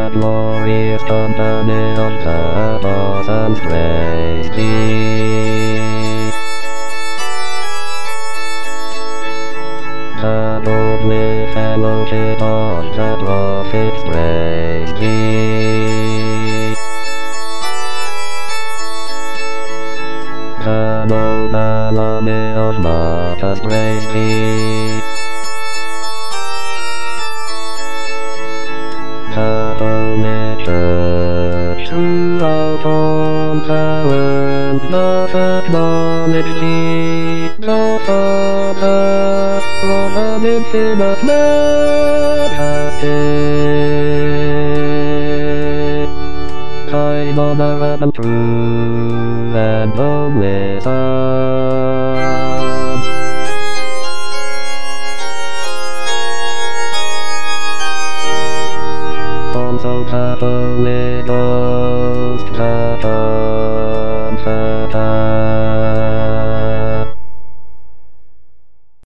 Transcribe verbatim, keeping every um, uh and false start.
the glorious company of the Bosun's praise thee. The goodly fellowship of the prophets praise thee. The noble army of martyrs praise thee. The Holy Church throughout all the world doth acknowledge thee, the Father, Lord of infinite majesty. Thine honorable, true, and only Son. Also the Holy Ghost, the Comforter.